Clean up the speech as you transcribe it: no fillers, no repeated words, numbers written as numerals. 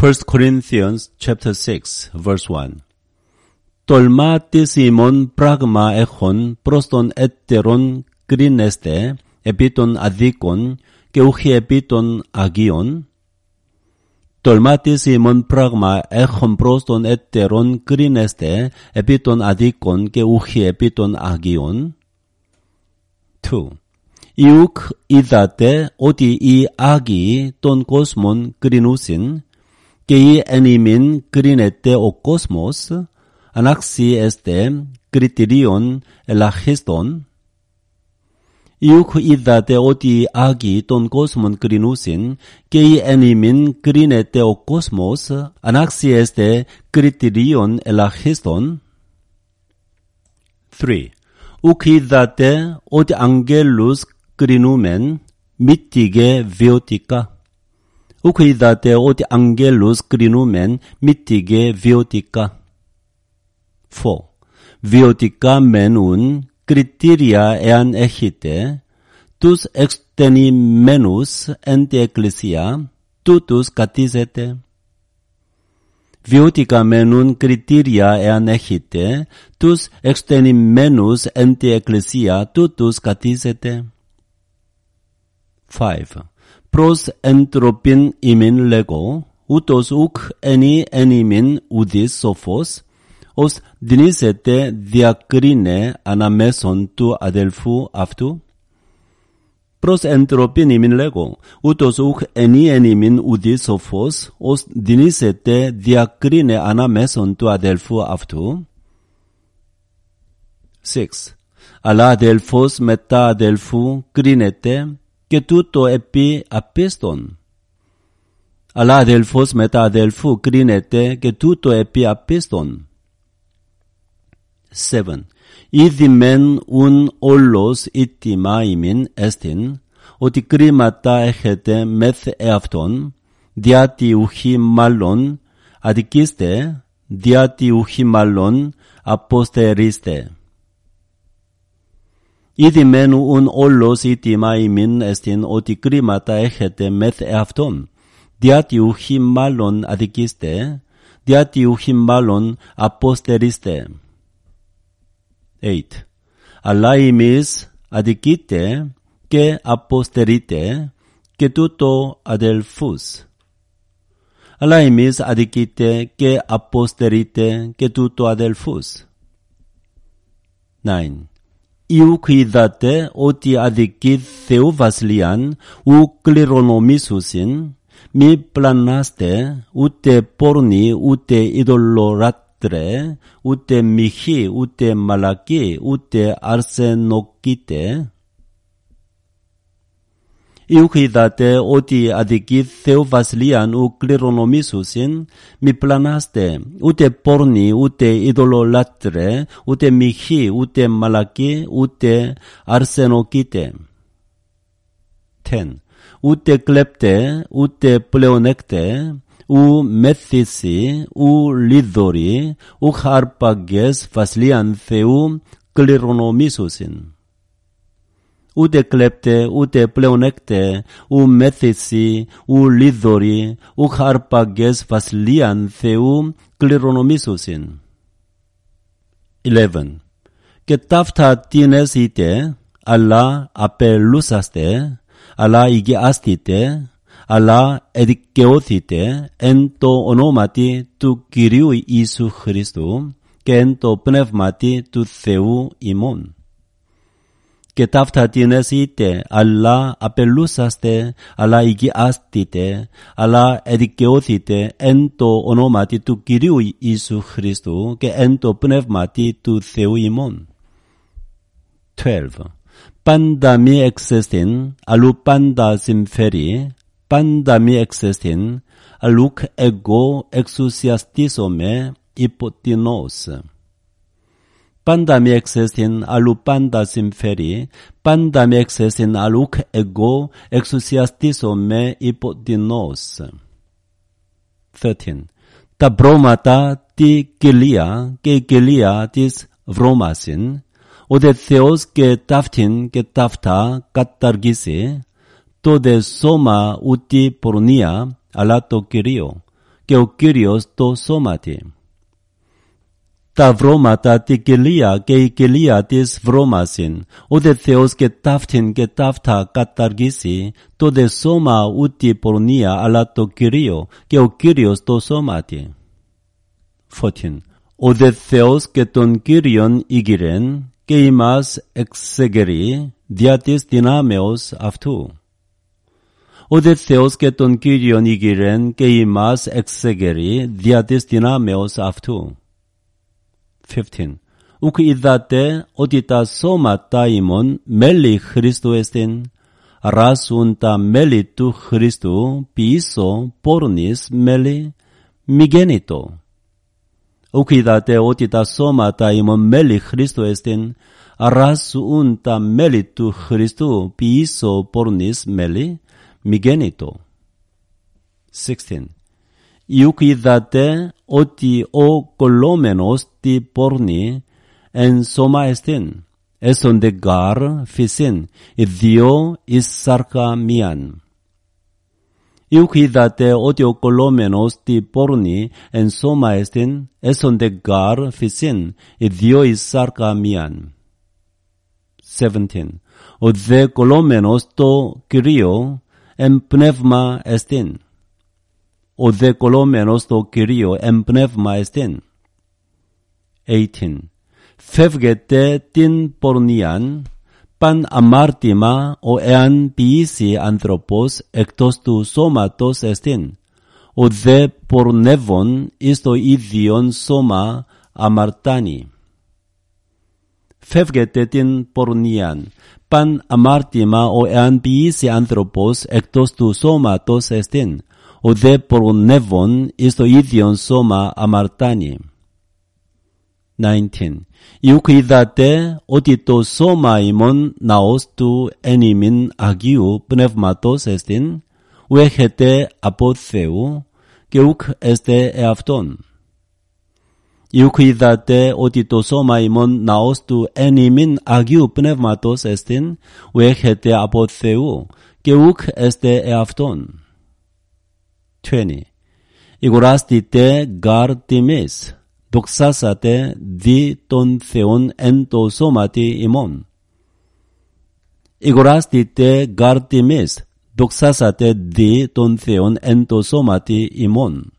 1 Corinthians chapter 6 verse 1. Τολμά της ημών πράγμα έχων προς τον έτερον κρίνεστε επί των αδίκων και ούχι επί των αγίων. Τολμά της ημών πράγμα έχων προς τον έτερον κρίνεστε επί των αδίκων και ούχι επί των αγίων. 2. Ιουκ είδατε ότι οι άγιοι των κόσμων κρίνουσιν και οι εν ημίν κρίνεται ο κόσμος, ανάξι εστε κριτηρίων ελαχίστων. Ιουκ είδατε ότι οι άγιοι των κόσμων κρίνουσιν και οι εν ημίν κρίνεται ο κόσμος, ανάξι εστε κριτηρίων ελαχίστων. 3. Ουκ είδατε ότι αγγέλους κρίνουμεν μύττιγε βιωτικά. Ουκ είδατε ότι αγγέλους κρίνουμεν μύττιγε βιωτικά. 4. Βιωτικά μένουν κριτήρια εάν έχετε, τους εξτενημένους εν τη εκκλησία, τούτους κατίζετε. Βιωτικά μένουν κριτήρια εάν έχετε, τους εξτενημένους εν τη εκκλησία, τούτους κατίζετε. 5. Προς εντροπήν ημίν λέγω, ούτως ουκ ενή εν ημίν ουδής σοφός, ως δινήσετε διακρίνε αναμέσων του αδελφού αυτού. Προς εντροπήν ημίν λέγω, ούτως ουκ ενή εν ημίν ουδής σοφός, ως δινήσετε διακρίνε αναμέσων του αδελφού αυτού. 6. Αλλά αδελφός μετά αδελφού κρίνεται, και τούτο επί απίστων. Αλλά αδελφός μετά αδελφού κρίνεται και τούτο επί απίστων. 7. Ήδη μεν ουν όλος ήττιμα ημίν εστιν, ότι κρίματα έχετε μεθ εαυτόν, διάτι ουχή μάλλον αδικήστε, διάτι ουχή μάλλον αποστερήστε. Ήδη μεν ουν όλος ήττιμα ημίν εστιν, ότι κρίματα έχετε μεθ εαυτόν, διάτι ουχή μάλλον αδικήστε, διάτι ουχή μάλλον αποστερήστε. 8. Αλλά εμείς αδικείτε και αποστερείτε και τούτο αδελφούς. Αλλά εμείς αδικείτε και αποστερείτε και τούτο αδελφούς. 9. Ιουκ είδατε ότι αδικεί Θεού βασιλείαν ου κληρονομήσουσιν, μη πλανάστε ούτε πόρνοι ούτε ειδωλολάτρε, ούτε μοιχοί ούτε μαλακοί ούτε αρσενοκήτε. Ιουκ είδατε ότι αδικεί Θεού βασιλείαν ου κληρονομήσουσιν, μη πλανάστε ούτε πόρνοι ούτε ειδωλολάτρε, ούτε μοιχοί ούτε μαλακοί ούτε αρσενοκήτε. 10. Ούτε κλέπτε ούτε πλεονέκτε, ου μέθηση, ου λίδωροι, ου χαρπαγές βασιλείαν Θεού κληρονομήσουσιν. Ούτε κλέπτε, ούτε πλεονέκτε, ου μέθηση, ου λίδωροι, ου χαρπαγές βασιλείαν Θεού κληρονομήσουσιν. 11. Και ταύτα τίνες είτε, αλλά απελούσαστε, αλλά ηγιάστητε, αλλά εδικαιώθητε εν το ονόματι του Κυρίου Ιησού Χριστού και εν το πνεύματι του Θεού ημών. Και ταύτα τίνες είτε, αλλά απελούσαστε, αλλά ηγιάστητε, αλλά εδικαιώθητε εν το ονόματι του Κυρίου Ιησού Χριστού και εν το πνεύματι του Θεού ημών. 12. Πάντα μη εξέστην, αλλού πάντα συμφέρει, πάντα μη εξέστην, αλλούκ εγώ εξουσιαστήσομαι υποτινώς. Πάντα μη εξέστην, αλλού πάντα συμφέρει, πάντα μη εξέστην, αλλούκ εγώ εξουσιαστήσομαι υποτινώς. 13. Τα βρώματα τη κοιλία και η κοιλία της βρώμασιν, ο Θεός και ταύτην και ταύτα καταργήσει, το δε σώμα ούτε πορνεία, αλλά το Κυρίο, και ο Κύριος το σώματι. Τα βρώματα τη κοιλία και η κοιλία της βρώμασιν, ούτε Θεός και ταύτην και ταύτα καταργήσει, τότε σώμα ούτε πορνεία, αλλά το Κυρίο και ο Κύριος το σώματι. 14. Ούτε Θεός και τον Κύριον ήγηρεν, και ημάς εξεγερεί δια της δυνάμεως αυτού. Ούτε Θεός και τον Κύριον ήγηρεν, και ημάς εξεγερεί δια της δυνάμεως αυτού. 15. Ουκ είδατε ότι τα σώματα ημών μέλη Χριστού εστιν, ράσουν τα μέλη του Χριστού πίσω πόρνης μέλη μη γέννητο. Ουκ είδατε ότι τα σώματα ημών μέλη Χριστού εστιν, ράσουν τα μέλη του Χριστού πίσω πόρνης μέλη μη γέννητο. 16. Ιουκ είδατε ότι ο κολλόμενος τη πόρνη εν σώμα εστίν, έσονται γάρ φυσίν, οι δύο εις σάρκα μίαν. Ιουκ είδατε ότι ο κολλόμενος τη πόρνη εν σώμα εστίν, έσονται γάρ φυσίν, οι δύο εις σάρκα μίαν. 17. Ο δε κολλόμενος το Κυρίο εν πνεύμα εστίν. Ο δε κολλόμενος το Κυρίο εν πνεύμα εστίν. 18. Φεύγετε την πορνείαν, παν αμάρτημα ο εάν ποιήσει άνθρωπος εκτός του σώματος εστίν. Ο δε πορνεύων εις το ίδιον σώμα αμαρτάνει. Φεύγετε την πορνείαν, παν αμάρτημα ο εάν ποιήσει άνθρωπος εκτός του σώματος εστίν. Ο δε πορνεύων εις το ίδιον σώμα αμαρτάνει. 19. Ιουκ είδατε ότι το σώμα ημών ναός του εν ημίν Αγίου Πνεύματος εστίν, ου έχετε από Θεού και ουκ εστε εαυτόν. Ιουκ είδατε ότι το σώμα ημών ναός του εν ημίν Αγίου Πνεύματος εστίν, ου έχετε από Θεού και ουκ εστε εαυτόν. 20. Ηγοράστητε γάρ τιμής, δοξάσατε δι των Θεών εν το σώματι ημών. Ηγοράστητε γάρ τιμής, δοξάσατε δι των Θεών εν το σώματι ημών.